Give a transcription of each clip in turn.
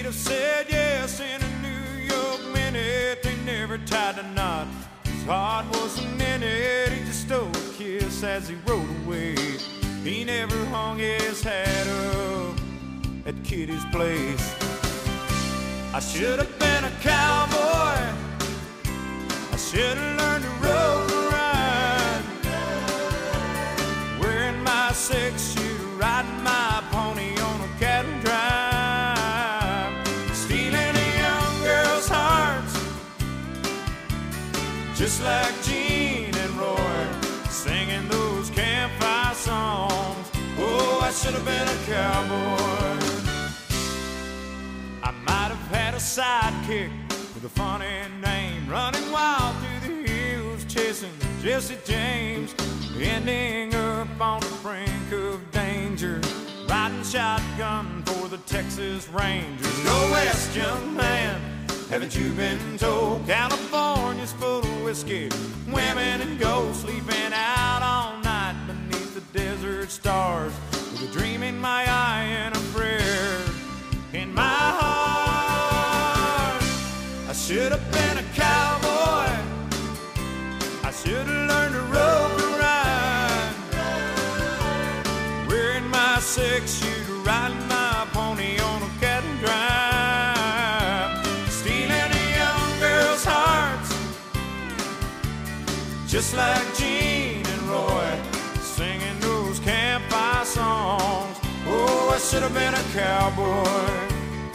He'd have said yes in a New York minute. They never tied a knot. His heart was a minute. He just stole a kiss as he rode away. He never hung his hat up at Kitty's place. I should have been a cowboy. I should have learned to rope and ride, wearing my 6-shooter, riding my pony on a cattle drive, stealing a young girl's hearts, just like Gene and Roy, singing those campfire songs. Oh, I should have been a cowboy. I might have had a sidekick with a funny name, running wild through the hills, chasing Jesse James, ending up on the brink of danger, riding shotgun for the Texas Rangers. Go west, young man, haven't you been told? California's full of whiskey, women and gold, sleeping out all night beneath the desert stars, with a dream in my eye and a prayer in my heart. I should have been a cowboy. I should have learned to rope and ride, wearing my 6-shooter, riding my pony on a cattle drive, stealing a young girl's hearts, just like Gene and Roy, singing those campfire songs. Oh, I should have been a cowboy.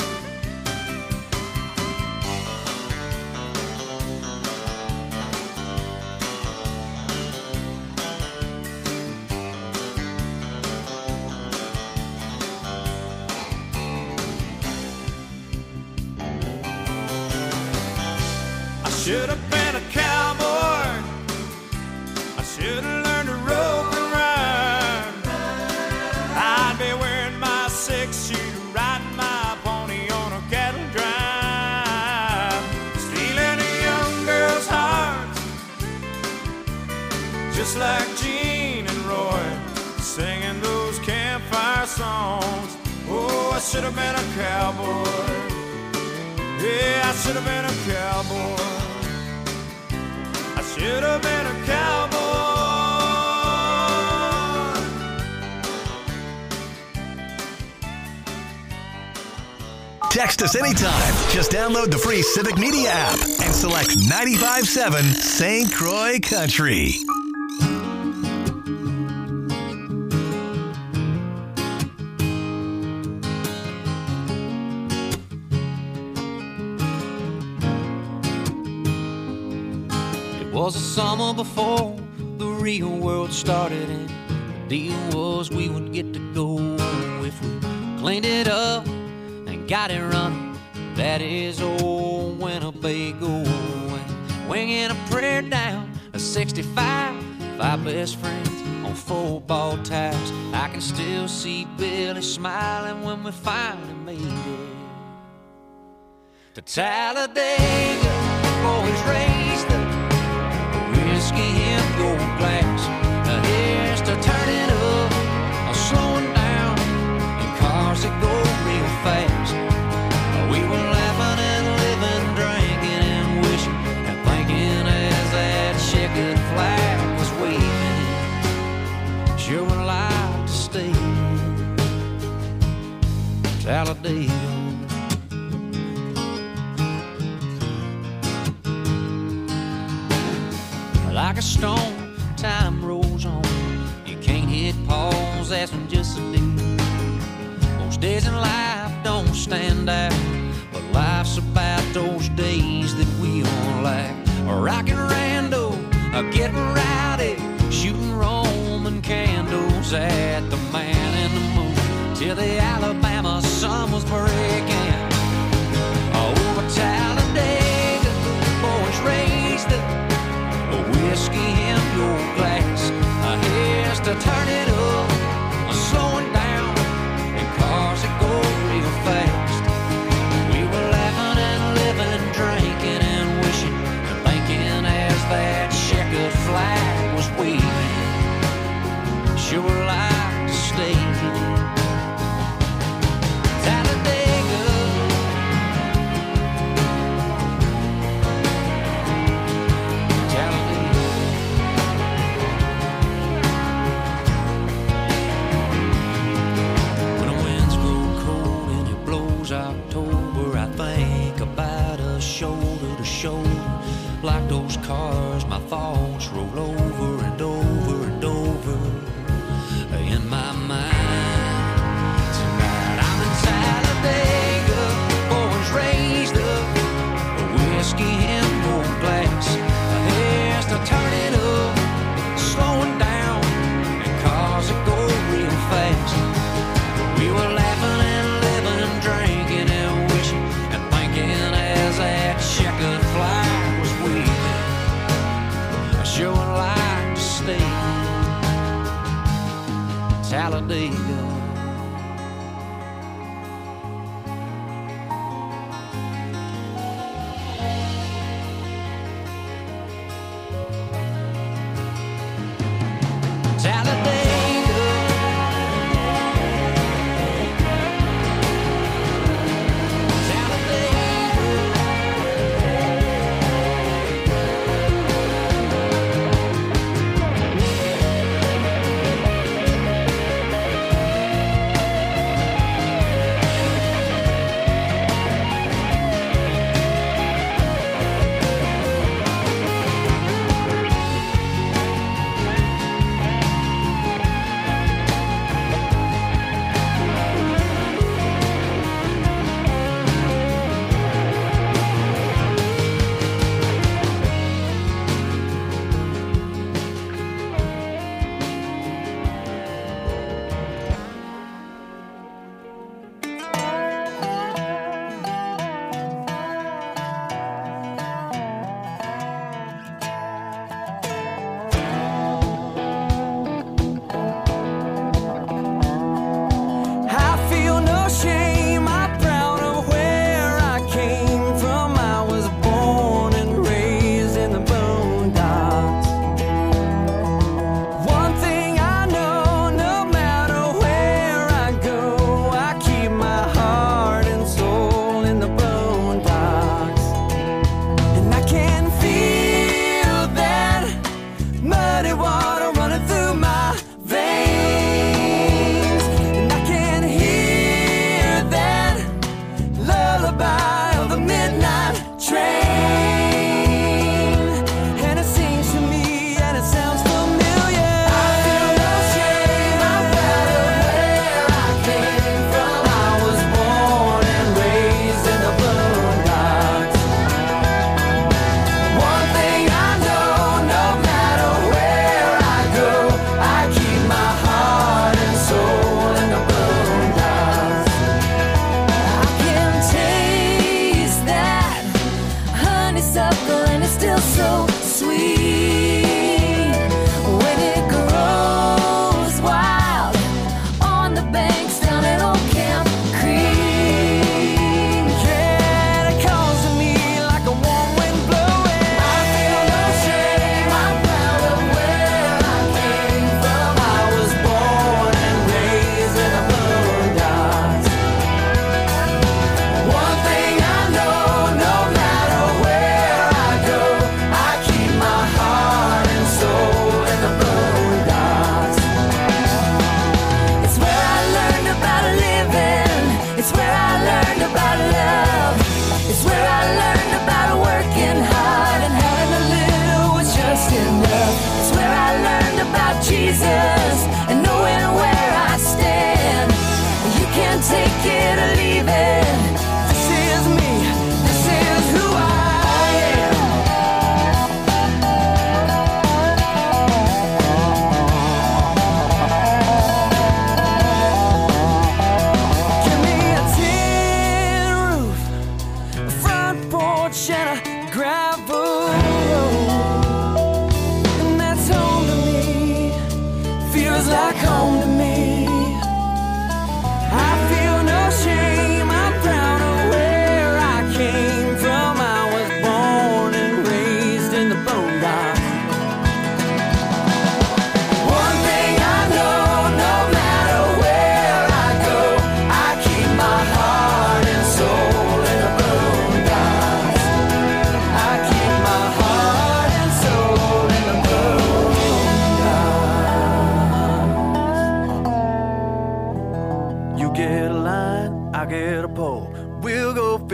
I should have been a cowboy. I should have learned to rope and ride. I'd be wearing my 6-shooter, riding my pony on a cattle drive, stealing a young girl's heart, just like Gene and Roy, singing those campfire songs. Oh, I should have been a cowboy. Yeah, I should have been a cowboy. I should have been a cowboy. Text us anytime. Just download the free Civic Media app and select 95.7 St. Croix Country. It was a summer before the real world started, and the deal was we would get to go if we cleaned it up and got it running. That is old Winnebago, and winging a prayer down a 65, 5 best friends on football tires. I can still see Billy smiling when we finally made it to Talladega. Boys raised the whiskey in your glass. Here's to turning up or slowing down in cars that go real fast. We were laughing and living, drinking and wishing and thinking as that checkered flag was waving. Sure would like to stay in Talladega. Like a stone, time rolls on. You can't hit pause, that's when just a day. Most days in life don't stand out, but life's about those days that we all like. Rockin' rando, getting rowdy, shooting Roman candles at the Man in the Moon, till the Alabama sun was breaking. Over Talladega, boys raised the whiskey in your glass. Here's to turn it up, slowing down in cars that go real fast. We were laughing and living, drinking and wishing and thinking those cars, my thoughts roll over and over and over in my mind. Tonight I'm in Talladega, boys raised up, a whiskey and gold glass. My hair's to turn it up, slowing down, and cars that go real fast. We were laughing and living, drinking and wishing and thinking as that checkered flag was waving. I sure would like to stay in Talladega.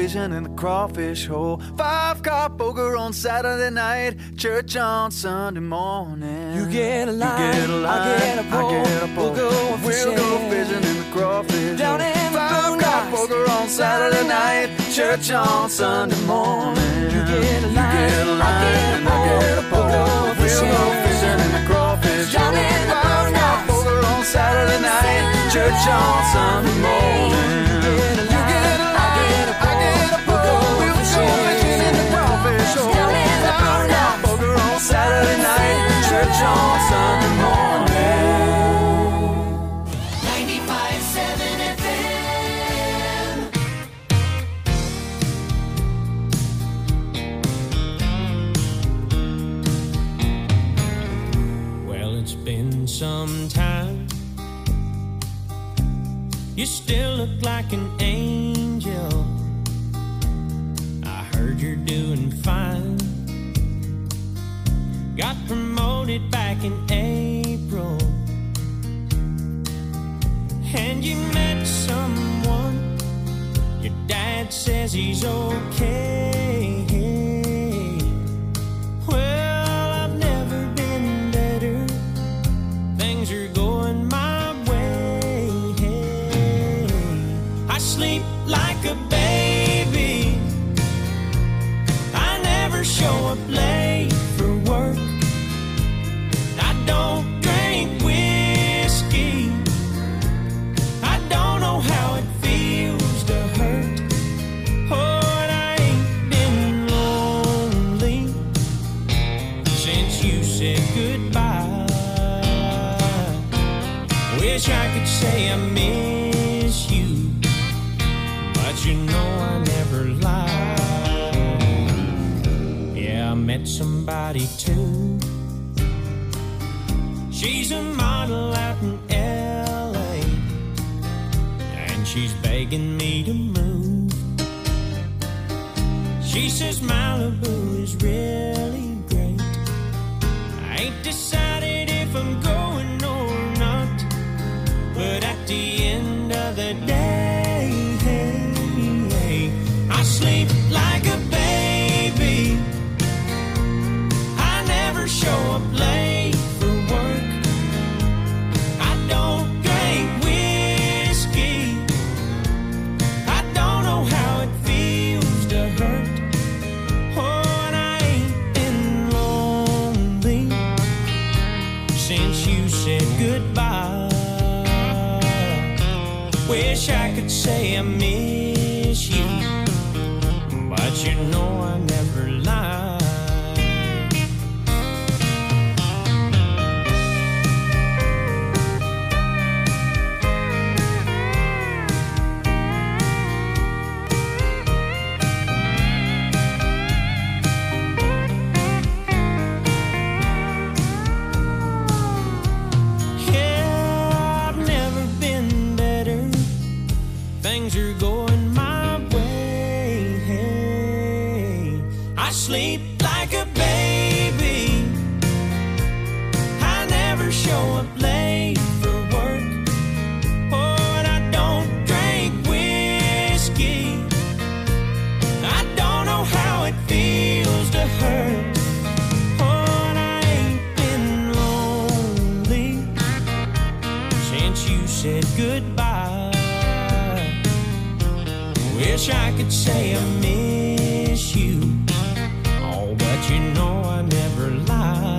fishing in the crawfish hole. 5-car poker on Saturday night, church on Sunday morning. You get a line, I get a pole, we'll go fishing in the crawfish down hole. in the 5-car poker on Saturday night, church on Sunday morning. You get a line, I get a pole, we'll go fishing in the crawfish hole. down in the 5-car poker on Saturday night, church on Sunday morning. Saturday night, church on Sunday morning. 95.7 FM. Well, it's been some time. You still look like an angel. I heard you're doing fine. Got promoted back in April, and you met someone. Your dad says he's okay. Well, I've never been better. Things are going my way. I sleep like a baby. I never show up late for work. Don't drink whiskey. I don't know how it feels to hurt. Oh, and I ain't been lonely since you said goodbye. Wish I could say I miss you, but you know I never lie. Yeah, I met somebody too. She's a model out in L.A., and she's begging me to move. She says Malibu is really great. I ain't decided if I'm going or not, but at the end of the day, I sleep like a baby. I never show up late. Wish I could say I miss you, but you know I never lie. Things are going my way. I sleep like a baby. I never show up late for work. Oh, and I don't drink whiskey. I don't know how it feels to hurt. Oh, and I ain't been lonely since you said goodbye. Wish I could say I miss you, oh, but you know I never lie.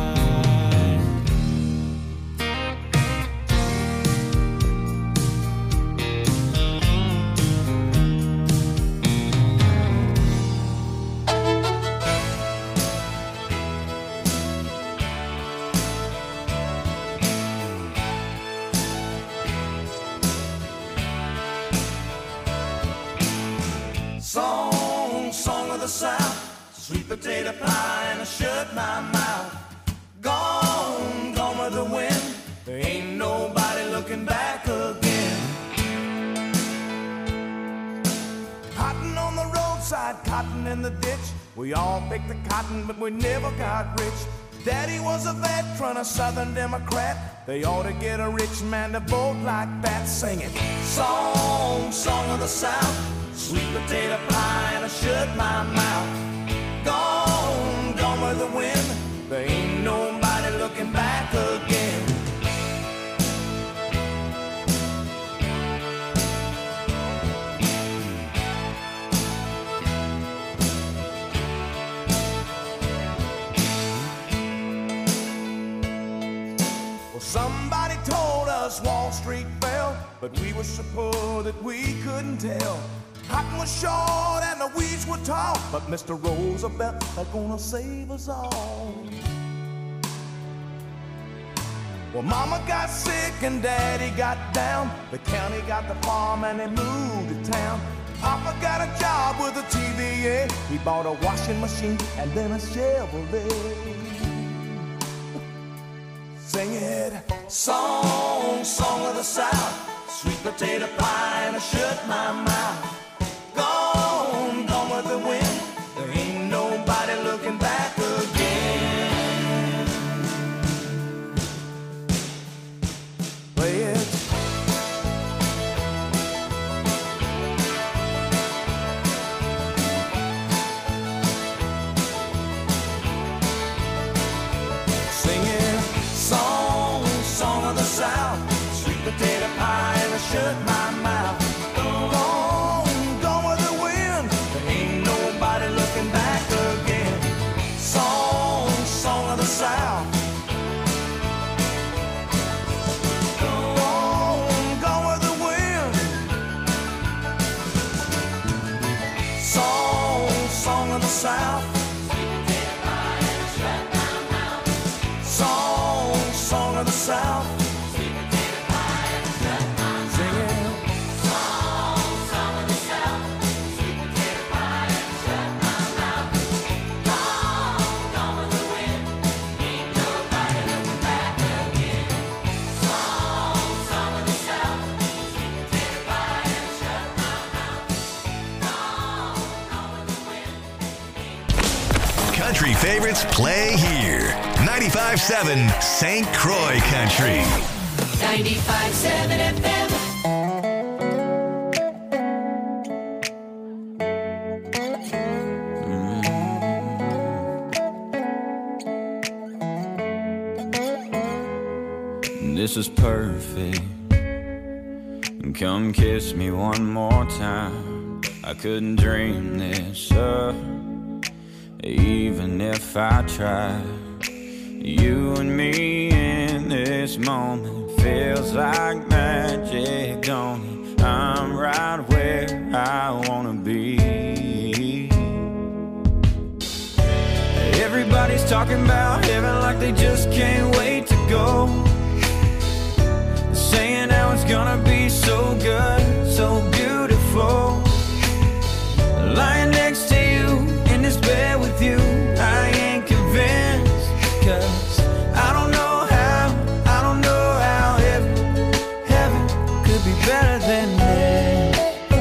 Song of the South, sweet potato pie and I shut my mouth. Gone, gone with the wind, there ain't nobody looking back again. Cotton on the roadside, cotton in the ditch. We all picked the cotton, but we never got rich. Daddy was a veteran, a Southern Democrat. They ought to get a rich man to vote like that, singing song of the South. sweet potato pie, and I shut my mouth. Gone, gone with the wind. There ain't nobody looking back again. Somebody told us Wall Street fell, but we were so poor that we couldn't tell. Cotton was short and the weeds were tall, but Mr. Roosevelt is gonna save us all. Well, Mama got sick and Daddy got down. The county got the farm and they moved to town. Papa got a job with the TVA. He bought a washing machine and then a Chevrolet. Sing it, song, song of the South, sweet potato pie, and I shut my mouth. Gone, gone with the wind. There ain't nobody looking back again. Play it. Sing it. Song, song of the South, sweet potato pie, and I shut my mouth. Gone, gone with the wind. There ain't nobody looking back again. Song, song of the South. Gone, gone with the wind. Song, song of the South. Song of the South. Sweet potato pie and shut my mouth. Sing it. Song of the South. Sweet potato pie and shut my mouth. Gone with the wind. Ain't nobody looking back again. Song of the South. Sweet potato pie and shut my mouth. Gone with the wind. Country favorites play here. 95.7 St. Croix Country. 95.7 FM. This is perfect. Come kiss me one more time. I couldn't dream this up, even if I tried. You and me in this moment feels like magic, don't it? I'm right where I wanna be. Everybody's talking about heaven like they just can't wait to go. Saying how it's gonna be so good, so beautiful. Lying next to you in this bed with you, I ain't convinced. 'Cause I don't know how heaven could be better than this.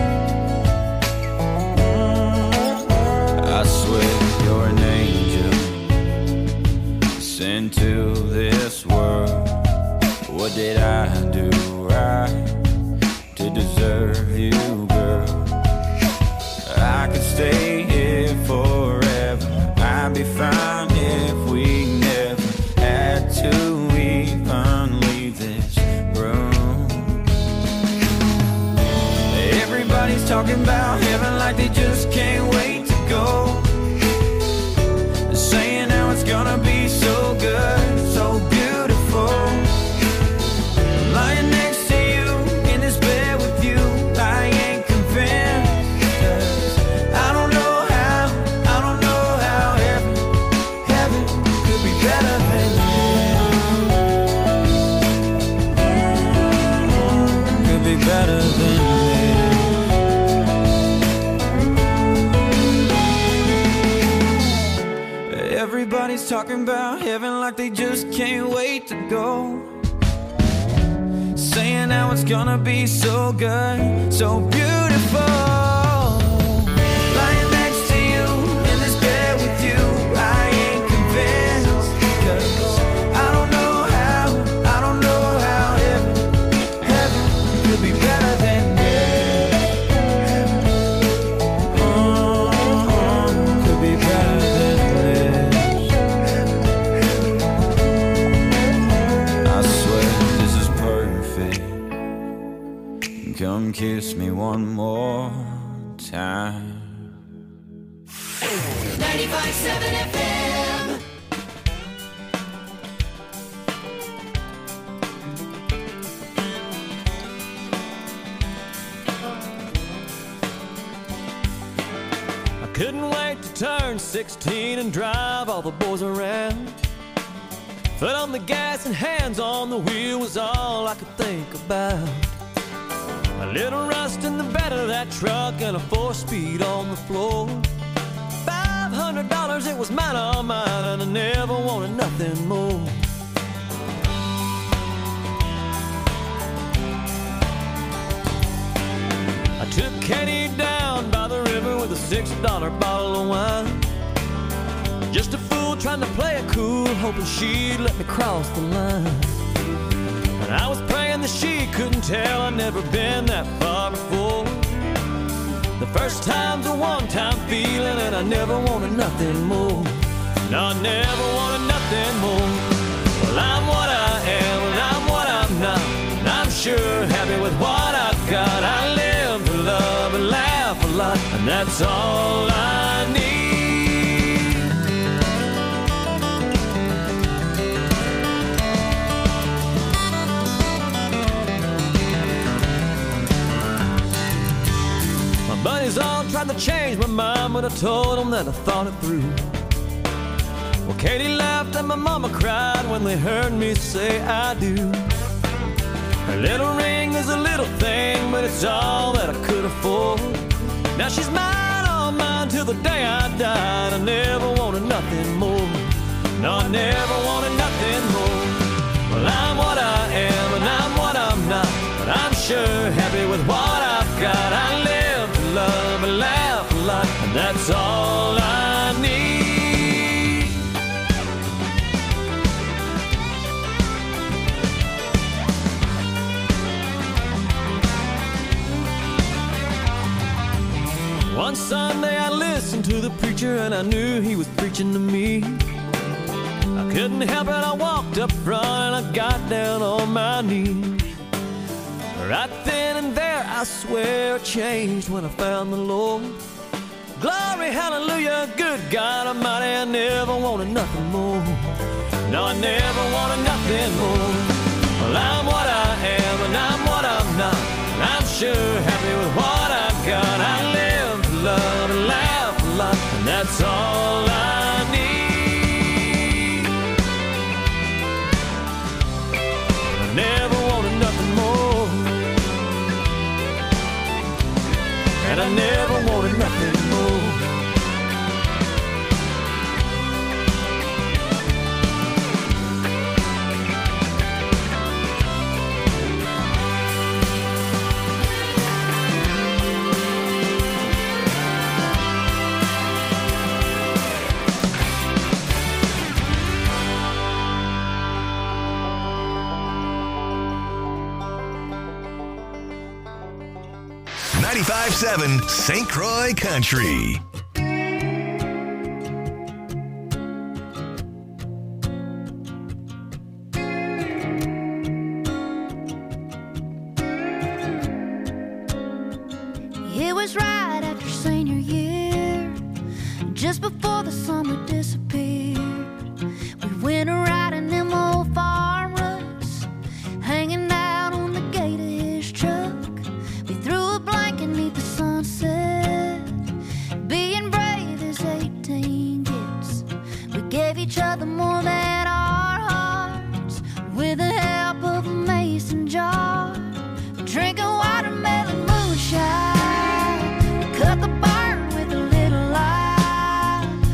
I swear you're an angel sent to this world. What did I do right to deserve you, girl? I could stay here forever. I'd be fine if we never had to even leave this room. Everybody's talking about heaven like they just can't wait to go. Saying how it's gonna be so good, so beautiful. Lying next to you in this bed with you, I ain't convinced. 'Cause I don't know how heaven could be better than this. Could be better than this. Everybody's talking about heaven like they just can't wait to go. Saying how it's gonna be so good, so beautiful. Lying next to you in this bed with you, I ain't convinced. 'Cause I don't know how heaven could be better than this. and kiss me one more time. 95.7 FM. I couldn't wait to turn 16 and drive all the boys around. Foot on the gas and hands on the wheel was all I could think about. A little rust in the bed of that truck and a 4-speed on the floor. $500, it was mine, all mine, and I never wanted nothing more. I took Katie down by the river with a $6 bottle of wine. Just a fool trying to play it cool, hoping she'd let me cross the line. And I was praying that she couldn't tell I'd never been that far before. The first time's a one-time feeling, and I never wanted nothing more. No, I never wanted nothing more. Well, I'm what I am, and I'm what I'm not, and I'm sure happy with what I've got. I live to love and laugh a lot, and that's all I need. Buddies all tried to change my mind, but I told them that I thought it through. Well, Katie laughed and my mama cried when they heard me say I do. Her little ring is a little thing, but it's all that I could afford. Now she's mine, all mine, till the day I died. I never wanted nothing more. No, I never wanted nothing more. Well, I'm what I am, and I'm what I'm not, but I'm sure happy with what I've got. I live to love and laugh a lot, and that's all I need. One Sunday I listened to the preacher, and I knew he was preaching to me. I couldn't help it, I walked up front and I got down on my knees. Right then and there, I swear I changed when I found the Lord. Glory, hallelujah, good God Almighty, I never wanted nothing more. No, I never wanted nothing more. Well, I'm what I am, and I'm what I'm not, and I'm sure happy with what I've got. I live to love and laugh a lot, and that's all I need. I never wanted nothing more, and I never wanted nothing more. .7 St. Croix Country. It was right after senior year, just before the summer disappeared. We went a riding them old farm roads, hanging out on the gate of his truck. We threw a blanket neath the sunset, being brave as 18 gets. We gave each other more than our hearts, with the help of a mason jar, drinking watermelon moonshine. Cut the barn with a little light,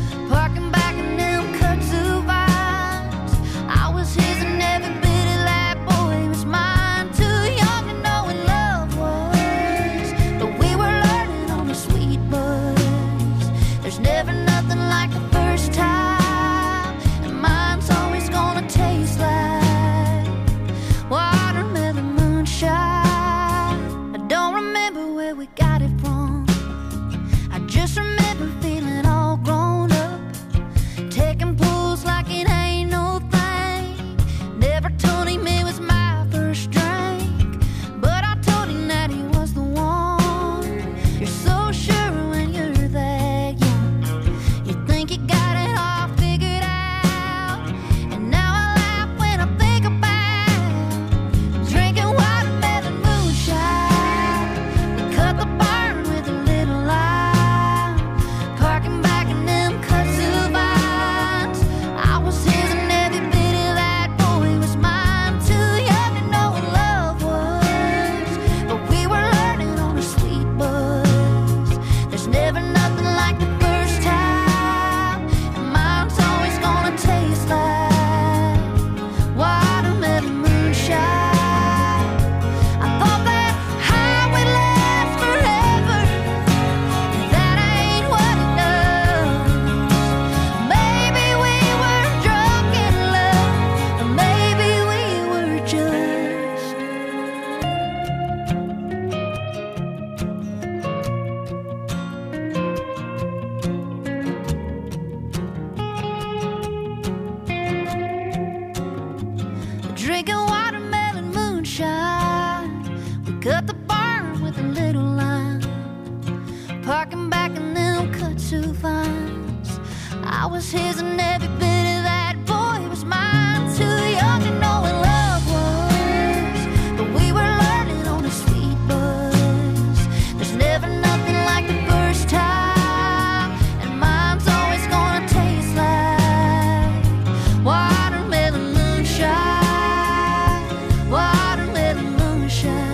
was his and every bit of that boy was mine. Too young to know what love was, but we were learning on a sweet buzz. There's never nothing like the first time, and mine's always gonna taste like watermelon moonshine, watermelon moonshine.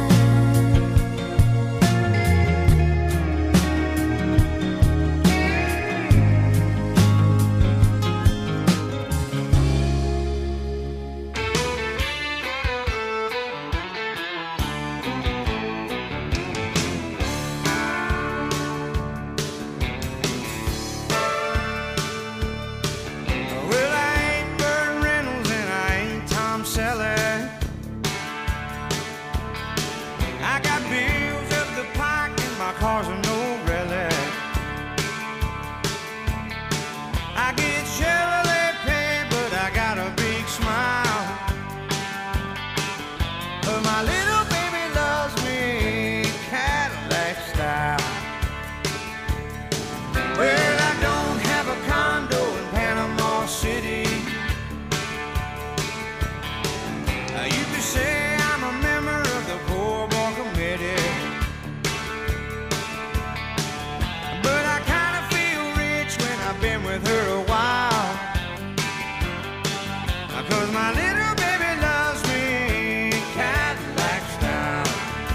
Well, I ain't Burt Reynolds and I ain't Tom Selleck. I got bills up the pike and my car's a no relic. I get Chevrolet pay, but I got a big smile. But my little baby loves me Cadillac style. Well, I don't have a condo in Panama City. You could say I'm a member of the Poor Boy Committee. But I kind of feel rich when I've been with her a while. 'Cause my little baby loves me Cadillac style.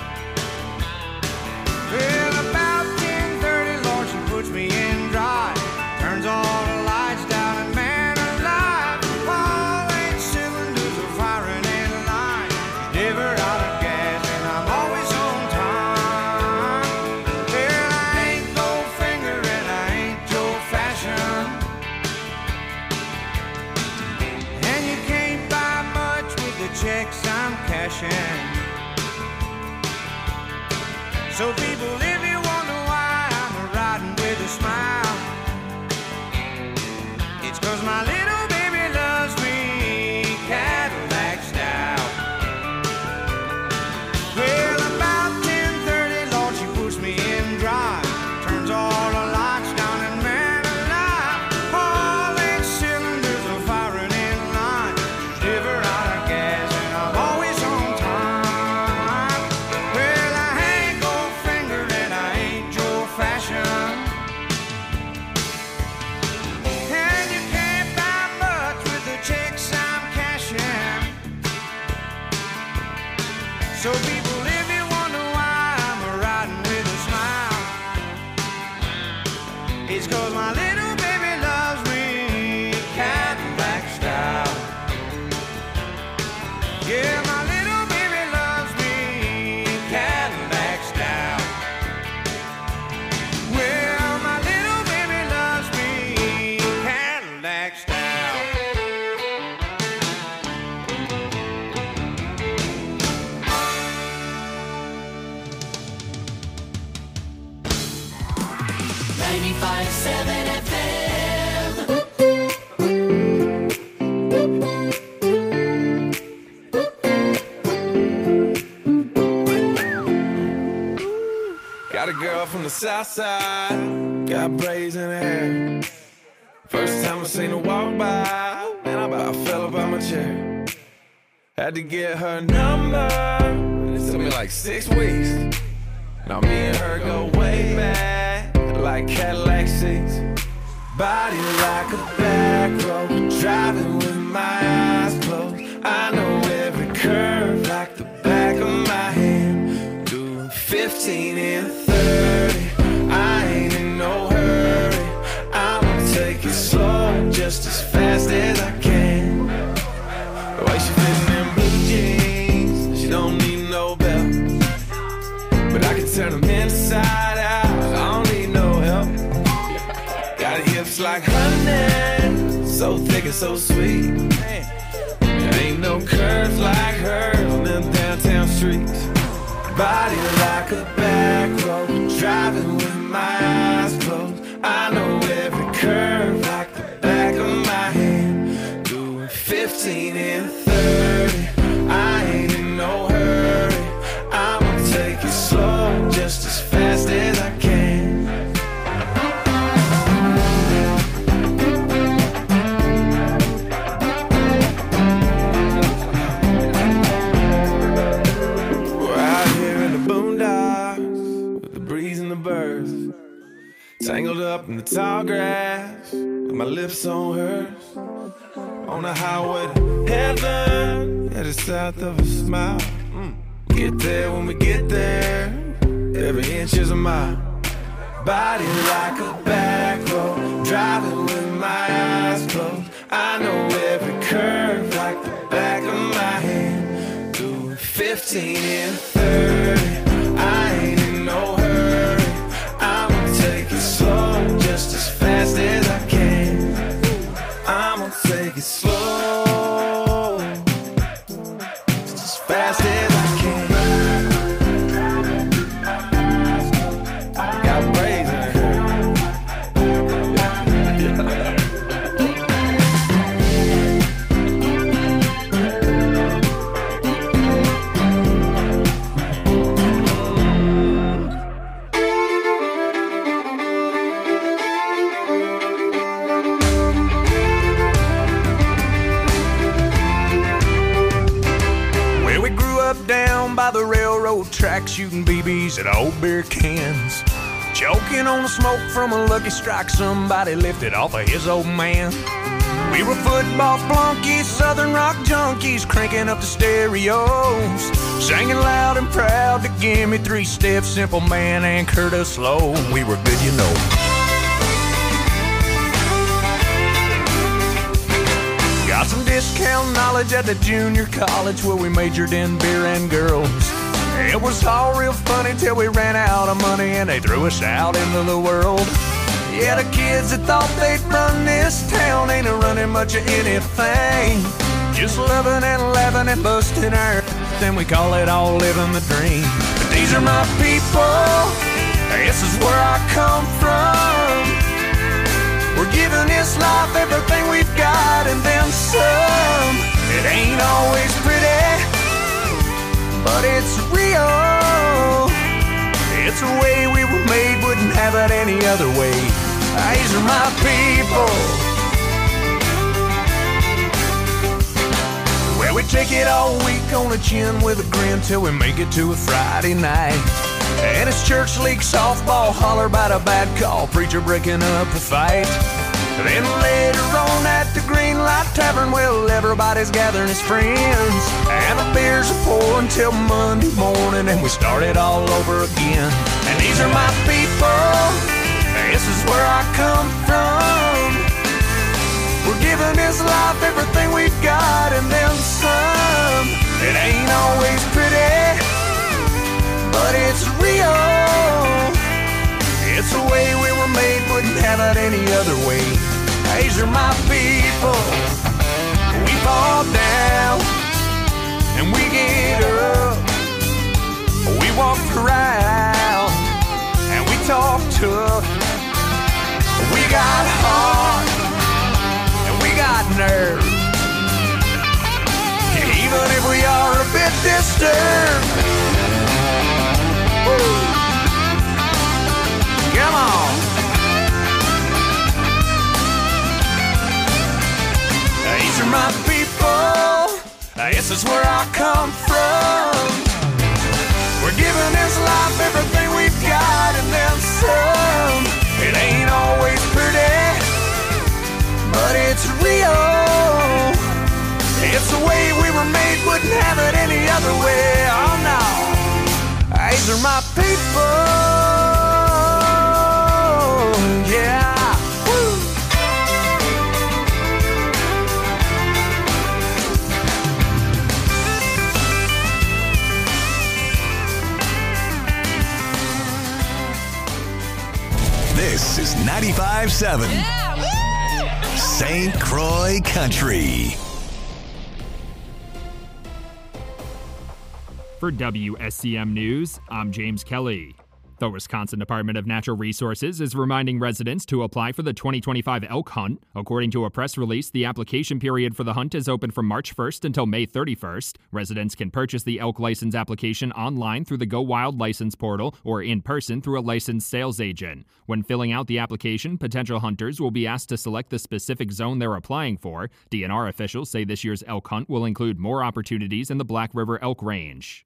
Well, about 10:30, Lord, she puts me in drive. Turns all the lights down and man alive, all 8 cylinders are firing in line. Never out of gas and I'm always on time. Well, I ain't Goldfinger and I ain't Joe Fashion, and you can't buy much with the checks I'm cashing. So people, if you wonder why I'm riding with a smile, it's 'cause my little baby loves me Cadillac style. Well, about 10:30, Lord, she puts me in drive. Turns all the lights down and man alive, all 8 cylinders are firing in line. Never out of gas and I'm always on time. Well, I ain't Goldfinger and I ain't Joe Fashion, and you can't buy much with the checks I'm cashing. So people, if you wonder why I'm riding with a smile, it's 'cause my little baby loves me Cadillac style. Yeah, my little baby loves me Cadillac style. Well, my little baby loves me Cadillac style. 95.7 FM. Got a girl from the south side, got braids in her hair. First time I seen her walk by, man, I about fell up out my chair. Had to get her number, it took me like 6 weeks. Now me and her go way back, like Cadillac seats. Body like a back road, driving with my eyes closed. I know every curve like the back of my hand. Doing 15 and 30, I ain't in no hurry. I'ma take it slow, just as fast as I can. The way she fitting in blue jeans, she don't need no belt, but I can turn them inside out, I don't need no help. Got hips like honey, so thick and so sweet. There ain't no curves like hers on them downtown streets. Body like a back road, driving with my eyes closed. I know every curve like the back of my hand. Doing 15 and 30, I ain't in no hurry. I'ma take it slow, just as fast as I can. Tangled up in the tall grass, with my lips on hers. On the highway to heaven, headed south of a smile. Get there when we get there, every inch is a mile. Body like a back road, driving with my eyes closed. I know every curve like the back of my hand. Doing 15 and 30, I ain't in no hurry. I'ma take it slow, just as fast as I can. I'ma take it slow, just as fast as I can. Got braids in down by the railroad tracks, shooting BBs at old beer cans, choking on the smoke from a Lucky Strike somebody lifted off of his old man. We were football flunkies, southern rock junkies, cranking up the stereos, singing loud and proud to Give Me 3 Steps, Simple Man, and Curtis Low. We were good, you know. Got some discount knowledge at the junior college where we majored in beer and girls. It was all real funny till we ran out of money and they threw us out into the world. Yeah, the kids that thought they'd run this town ain't running much of anything. Just loving and laughing and busting our then we call it all living the dream. But these are my people, this is where I come from. We're giving this life everything we've got and then some. It ain't always pretty, but it's real. It's the way we were made, wouldn't have it any other way. These are my people. Well, we take it all week on the chin with a grin till we make it to a Friday night. And it's church league softball, holler about a bad call, preacher breaking up a fight. Then later on at the Green Light Tavern, well, everybody's gathering as friends, and the beers are pouring till Monday morning, and we start it all over again. And these are my people, this is where I come from. We're giving this life everything we've got and then some. It ain't always pretty, but it's real. It's the way we were made, wouldn't have it any other way. These are my people. We fall down and we get up. We walk around and we talk tough. We got heart and we got nerve. Even if we are a bit disturbed. Woo. Come on. These are my people. This is where I come from. We're giving this life everything we've got and then some. It ain't always pretty, but it's real. It's the way we were made, wouldn't have it any other way. Oh no. These are my people. Yeah. Woo. This is 95.7 St. Croix Country. For WSCM News, I'm James Kelly. The Wisconsin Department of Natural Resources is reminding residents to apply for the 2025 elk hunt. According to a press release, the application period for the hunt is open from March 1st until May 31st. Residents can purchase the elk license application online through the Go Wild license portal or in person through a licensed sales agent. When filling out the application, potential hunters will be asked to select the specific zone they're applying for. DNR officials say this year's elk hunt will include more opportunities in the Black River Elk Range.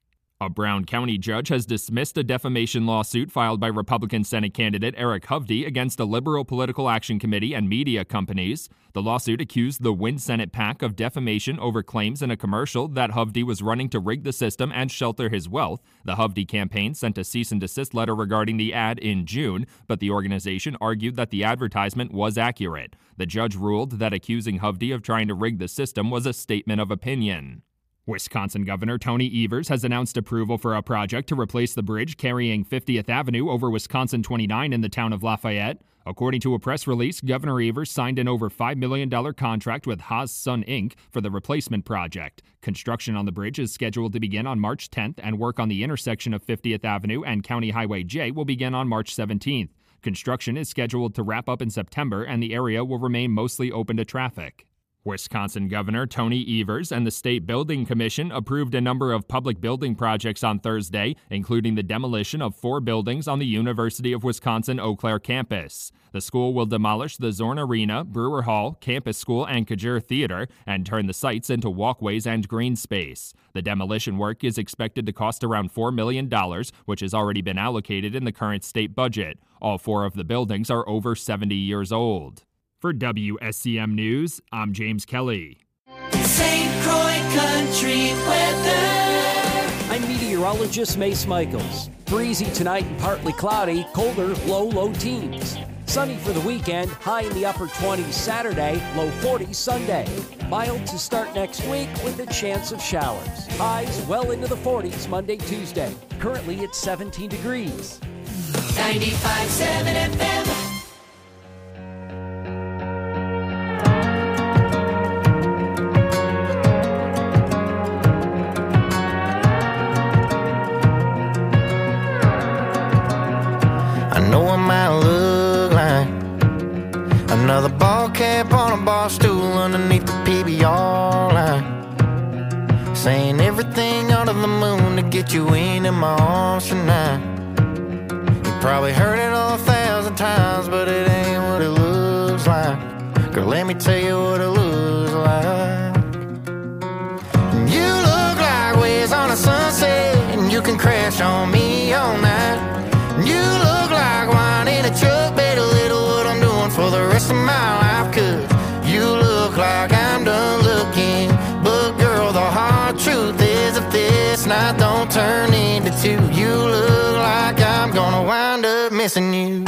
A Brown County judge has dismissed a defamation lawsuit filed by Republican Senate candidate Eric Hovde against a liberal political action committee and media companies. The lawsuit accused the Win Senate PAC of defamation over claims in a commercial that Hovde was running to rig the system and shelter his wealth. The Hovde campaign sent a cease and desist letter regarding the ad in June, but the organization argued that the advertisement was accurate. The judge ruled that accusing Hovde of trying to rig the system was a statement of opinion. Wisconsin Governor Tony Evers has announced approval for a project to replace the bridge carrying 50th Avenue over Wisconsin 29 in the town of Lafayette. According to a press release, Governor Evers signed an over $5 million contract with Haas Sun Inc. for the replacement project. Construction on the bridge is scheduled to begin on March 10th, and work on the intersection of 50th Avenue and County Highway J will begin on March 17th. Construction is scheduled to wrap up in September, and the area will remain mostly open to traffic. Wisconsin Governor Tony Evers and the State Building Commission approved a number of public building projects on Thursday, including the demolition of 4 buildings on the University of Wisconsin Eau Claire campus. The school will demolish the Zorn Arena, Brewer Hall, Campus School, and Kajir Theater and turn the sites into walkways and green space. The demolition work is expected to cost around $4 million, which has already been allocated in the current state budget. All 4 of the buildings are over 70 years old. For WSCM News, I'm James Kelly. St. Croix Country Weather. I'm meteorologist Mace Michaels. Breezy tonight and partly cloudy, colder, low teens. Sunny for the weekend, high in the upper 20s Saturday, low 40s Sunday. Mild to start next week with a chance of showers. Highs well into the 40s Monday, Tuesday. Currently it's 17 degrees. 95.7 FM. Know I might look like another ball cap on a bar stool underneath the PBR line, saying everything under the moon to get you in my arms tonight. You probably heard it 1,000 times, but it ain't what it looks like. Girl, let me tell you what it looks like. You look like waves on a sunset, and you can crash on me all night. You look like wine in a truck, better little what I'm doing for the rest of my life. Cause you look like I'm done looking, but girl, the hard truth is if this night don't turn into 2, you look like I'm gonna wind up missing you.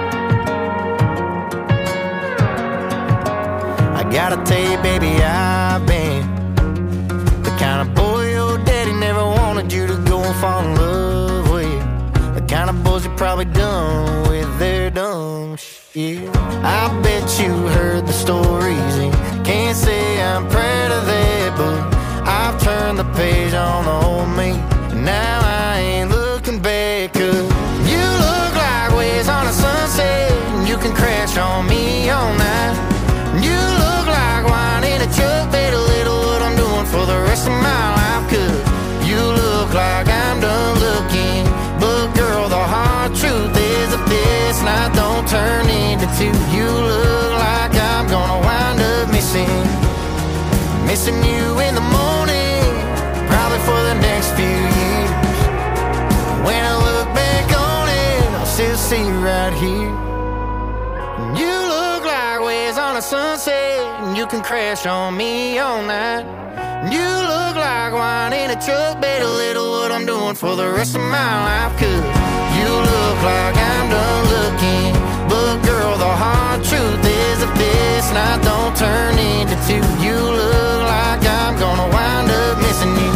I gotta tell you, baby, I've been the kind of boy your daddy never wanted you to go and fall in love with. Kind of boys you probably done with their dumb shit. I bet you heard the stories and can't say I'm proud of that, but I've turned the page on the old me, and now I ain't looking back. Cause you look like waves on a sunset, and you can crash on me all night. You look like wine in a truck, better little what I'm doing for the rest of my life. Cause you look like I'm done looking, but girl, the hard truth is if this night don't turn into 2, you look like I'm gonna wind up missing you in the morning, probably for the next few years. When I look back on it, I'll still see you right here. You look like waves on a sunset, and you can crash on me all night. You look like wine in a truck, better little what I'm doing for the rest of my life. Cause you look like I'm done looking, but girl, the hard truth is if this night don't turn into 2, you look like I'm gonna wind up missing you.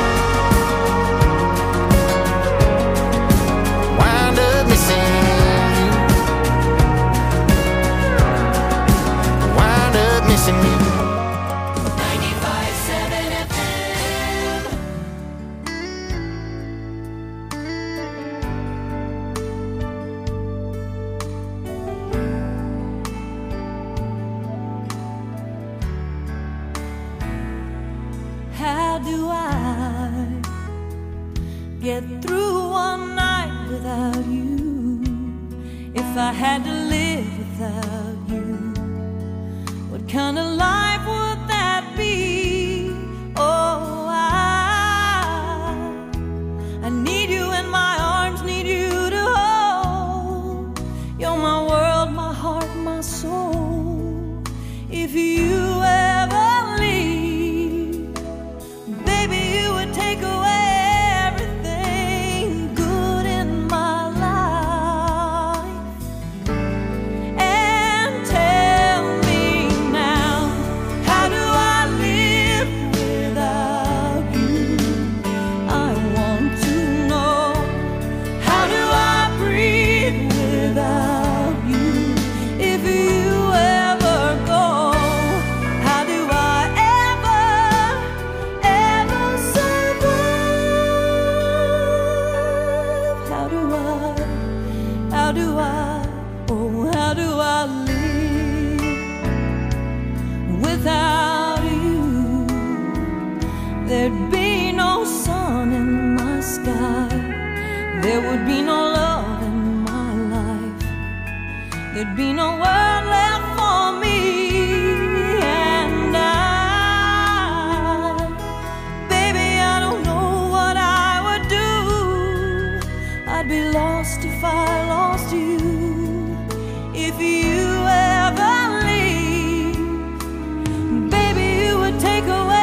Wind up missing you. Wind up missing you. Get through one night without you. If I had to live without you, what kind of life would that be? Oh, there'd be no sun in my sky. There would be no love in my life. There'd be no world left for me. And baby, I don't know what I would do. I'd be lost if I lost you. If you ever leave, baby, you would take away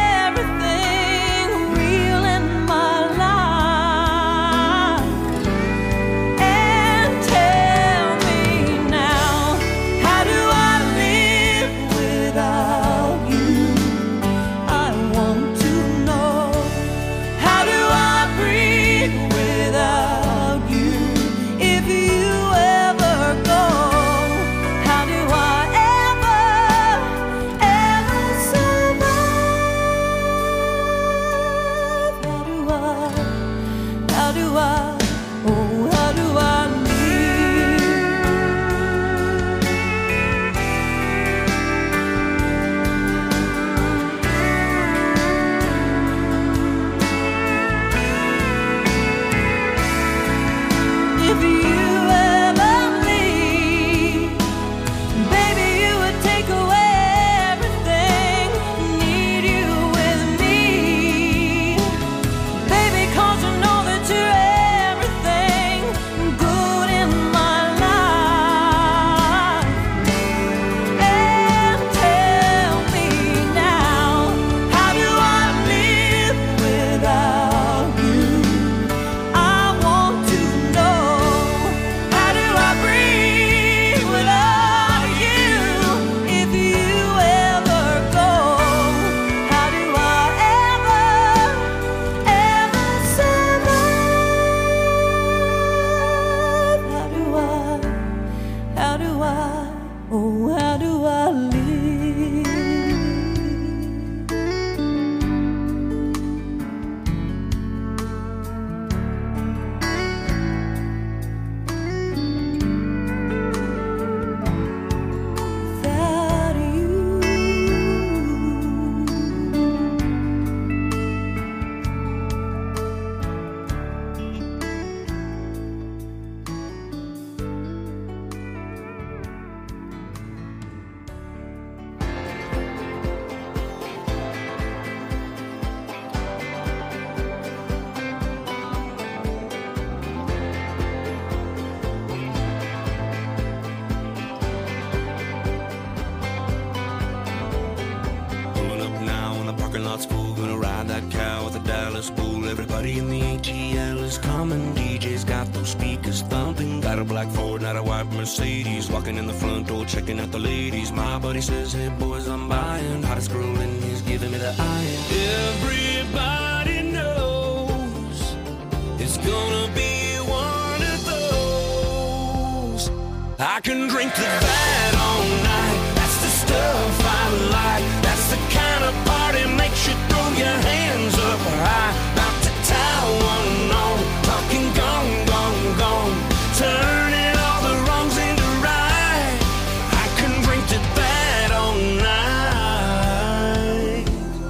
Mercedes, walking in the front door, checking out the ladies. My buddy says, hey boys, I'm buying. Hottest girl in he's giving me the iron. Everybody knows it's gonna be one of those. I can drink to that all night. That's the stuff I like. That's the kind of party makes you throw your hands up high. About to tie one on, talking gone, gone, gone. Turning all the wrongs into right. I can drink to that all night.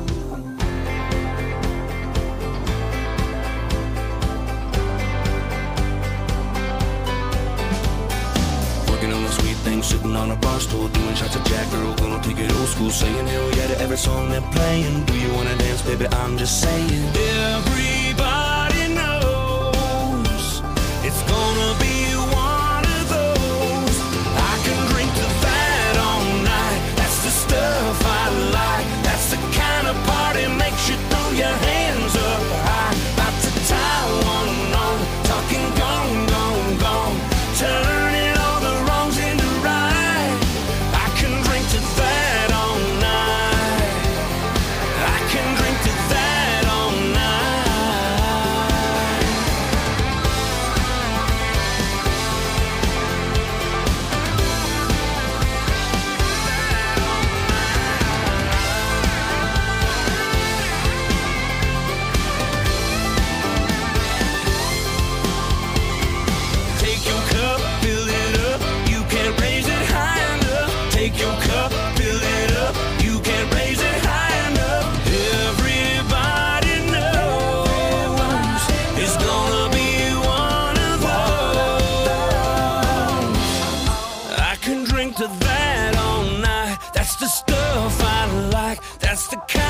Working on the sweet thing, sitting on a bar stool, doing shots of Jack, girl, gonna take it old school, saying hell yeah to every song they're playing. Do you wanna dance, baby? I'm just saying. Everybody knows it's gonna be one of those. I can drink to that all night. That's the stuff I like. That's the kind of party makes you throw your hands up high. About to tie one on, talking gone, gone, gone. Turning all the wrongs into right. I can drink to that all night. I can drink to that all night.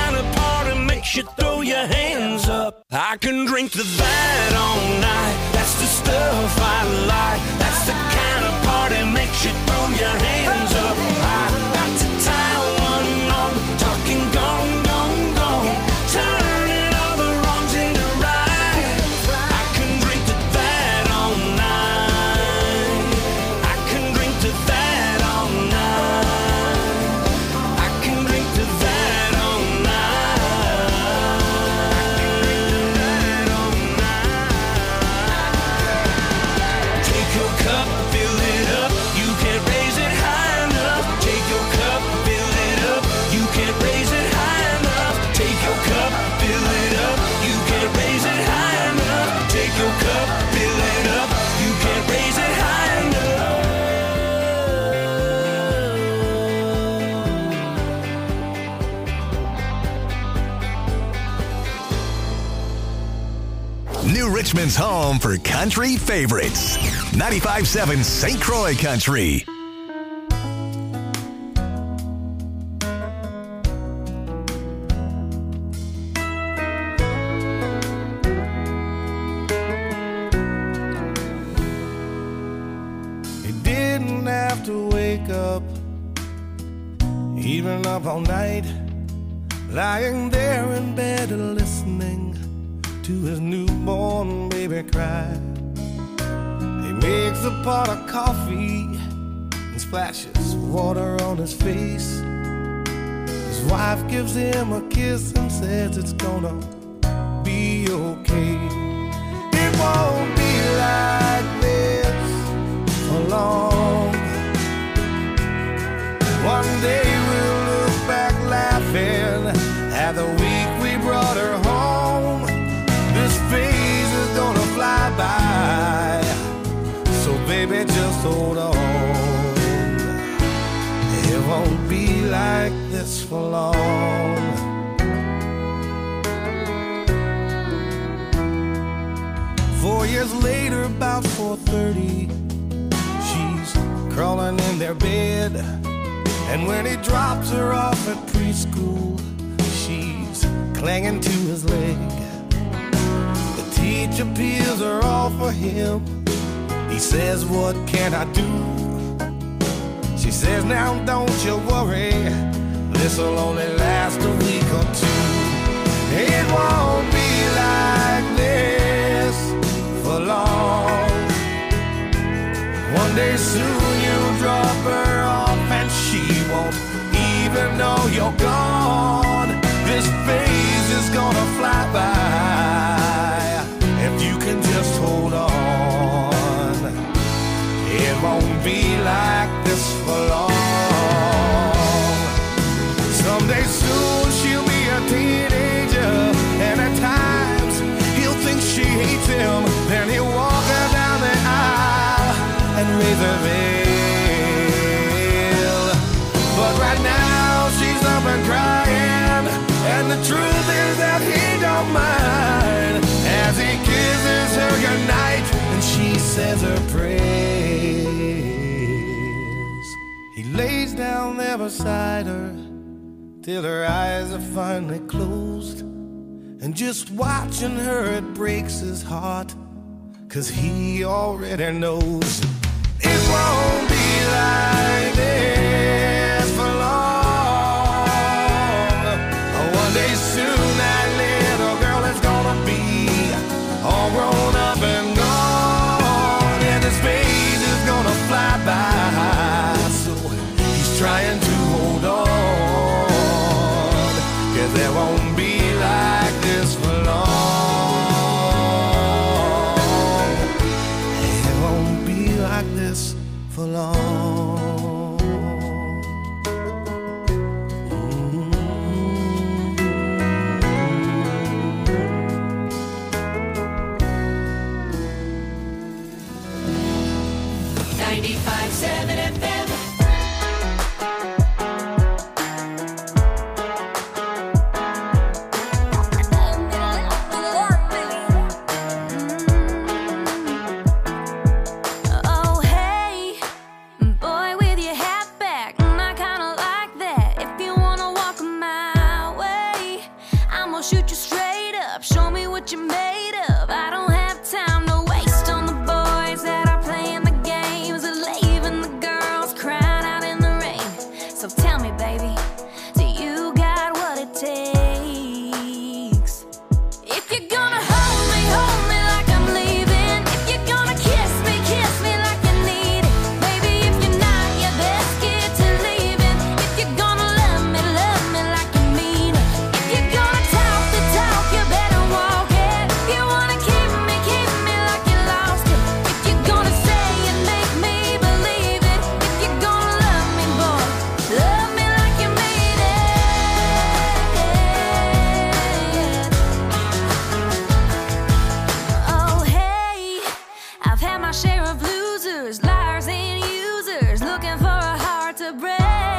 kind of party makes you throw your hands up. I can drink to that all night. That's the stuff I like. That's the kind of party makes you throw your hands up. I got to tie one on, talking gone, gone, gone, turning all the wrongs into right. I can drink to that all night. I can drink to that all night. I can drink to that all night. Take your cup, fill it up. You can't raise it high enough. Take your cup, fill it up. You can't raise it high enough. Take your cup, fill it up. You can't raise it high enough. Take your cup, fill it up. You can't raise it high enough. New Richmond's home for country favorites. 95.7 St. Croix Country. He didn't have to wake up, even up all night, lying there in bed listening to his newborn baby cry. He makes a pot of coffee and splashes water on his face. His wife gives him a kiss and says it's gonna be okay. It won't be like this for long. One day we'll look back laughing at the week we brought her home. This phase is gonna fly by, so baby just hold on. It won't be like this for long. 4 years later, about 4:30, she's crawling in their bed. And when he drops her off at preschool, she's clinging to his leg. The teacher peels her off for him. He says, what can I do? She says, now don't you worry, this'll only last a week or two. It won't be like this for long. One day soon you'll drop her off and she won't even know you're gone. This phase is gonna fly by if you can just hold on. It won't be like this for long. Someday soon she'll be a teenager, and at times he'll think she hates him. Then he'll walk her down the aisle and raise her veil. But right now she's up and crying, and the truth is that he don't mind as he kisses her goodnight and she says her prayers. He lays down there beside her till her eyes are finally closed, and just watching her it breaks his heart, 'cause he already knows it won't be like this for long. One day soon that little girl is gonna be all grown up and gone, and his phase is gonna fly by, so he's trying to hold on, 'cause there won't be like this for long. It won't be like this for long. will shoot you straight up. Show me what you're made of. I don't have time to waste on the boys that are playing the games and leaving the girls crying out in the rain. So tell me, baby, do you got what it takes? If you're gonna hold me like I'm leaving. If you're gonna kiss me like you need it. Baby, if you're not, you best get to leaving. If you're gonna love me like you mean it. If you're gonna talk the talk, you better walk it. If you wanna keep me like you lost it. If you're gonna say and make me believe it. If you're gonna love me, boy, love me like you mean it. Oh, hey, I've had my share of losers, liars and users, looking for a heart to break.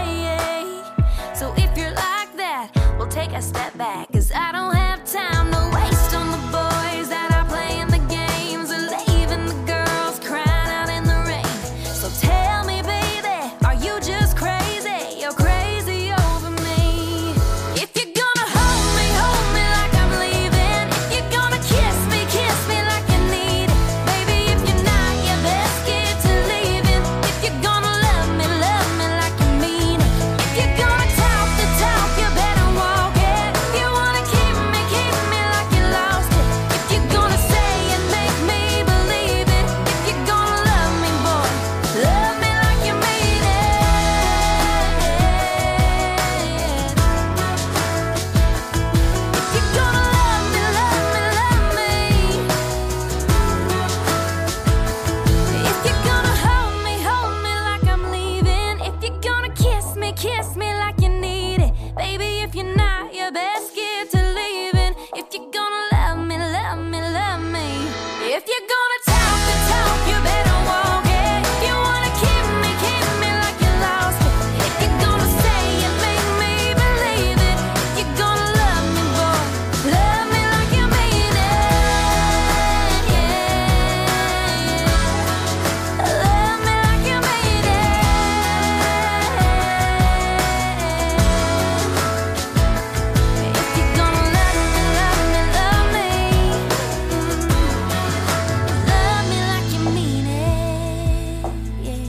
So if you're like that, we'll take a step back, 'cause I don't have time to waste on the boys that are playing the games and leaving the girls crying out in the rain. So tell me, baby, are you just crazy? You're crazy over me. If you're gonna hold me like I'm leaving. If you're gonna kiss me like you need it. Baby, if you're not, you best get to leaving. If you're gonna love me like you mean it. If you're gonna talk the talk, you better walk it. If you wanna keep me like you lost it. If you're gonna say and make me believe it. If you're gonna love me, boy, love me like you mean it. If you're gonna love me. If you're gonna hold me like I'm leaving. If you're gonna kiss me like you need it. Baby, if you're not, you best get to leaving. If you're gonna love me. If you're gonna talk the talk, you better walk it. If you wanna keep me like you lost it. If you're gonna say and make me believe it. If you're gonna love me, boy, love me like you mean it. Love me like you mean it. If you're gonna love me. Love me like you mean it. Yeah.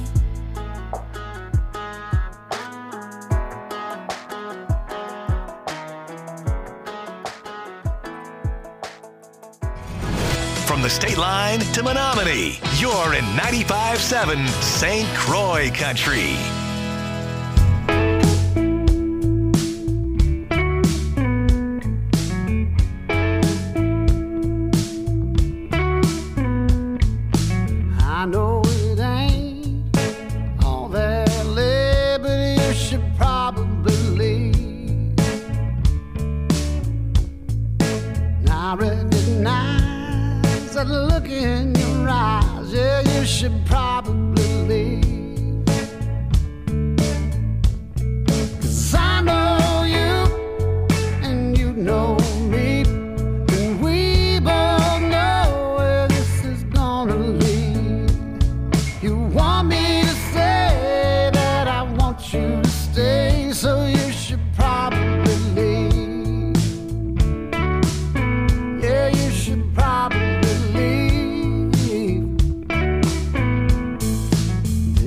From the state line to Menominee, you're in 95.7 St. Croix Country. I know it ain't all that lit, but you should probably leave. And I recognize that look in your eyes. Yeah, you should probably leave. 'Cause I know you and you know me, and we both know where this is gonna lead. You want me to say that I want you to stay, so you should probably leave. Yeah, you should probably leave.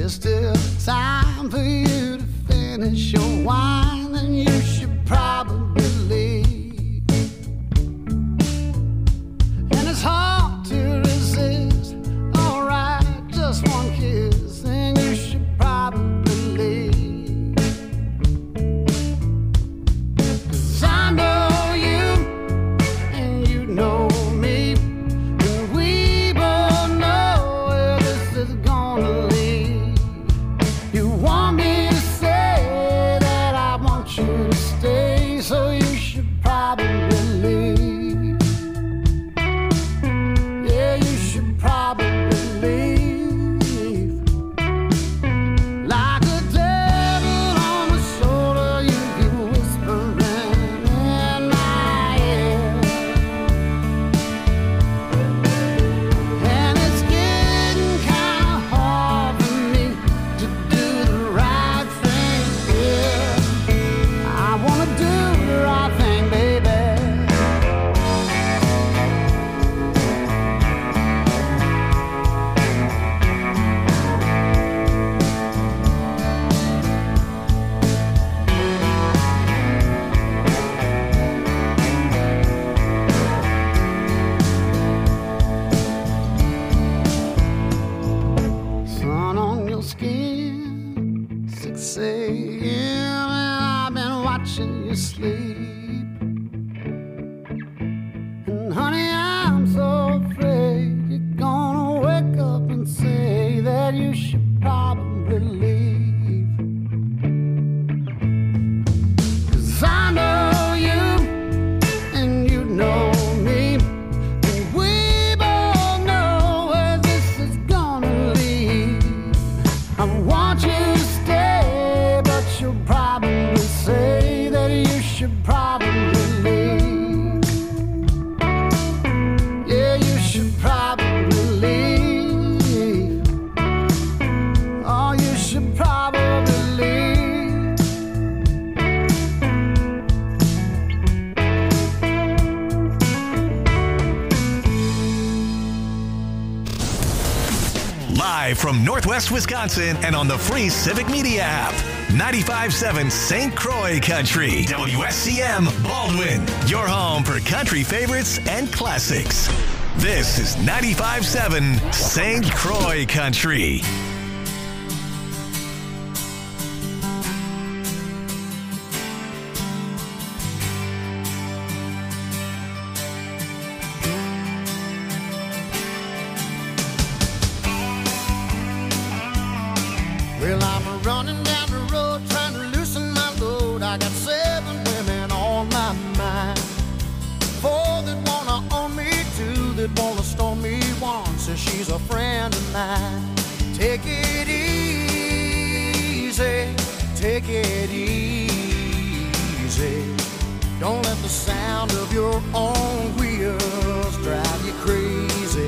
live from Northwest Wisconsin and on the free Civic Media app. 95.7 St. Croix Country. WSCM Baldwin. Your home for country favorites and classics. This is 95.7 St. Croix Country. Well, I'm running down the road trying to loosen my load. I got 7 women on my mind. 4 that wanna own me, 2 that wanna stone me. 1 says she's a friend of mine. Take it easy, take it easy. Don't let the sound of your own wheels drive you crazy.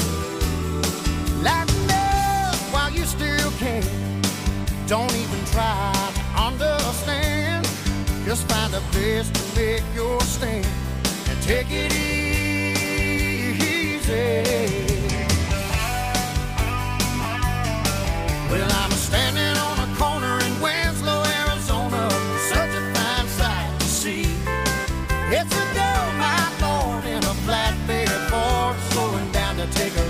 Lighten up while you still can. Don't even try to understand. Just find a place to make your stand and take it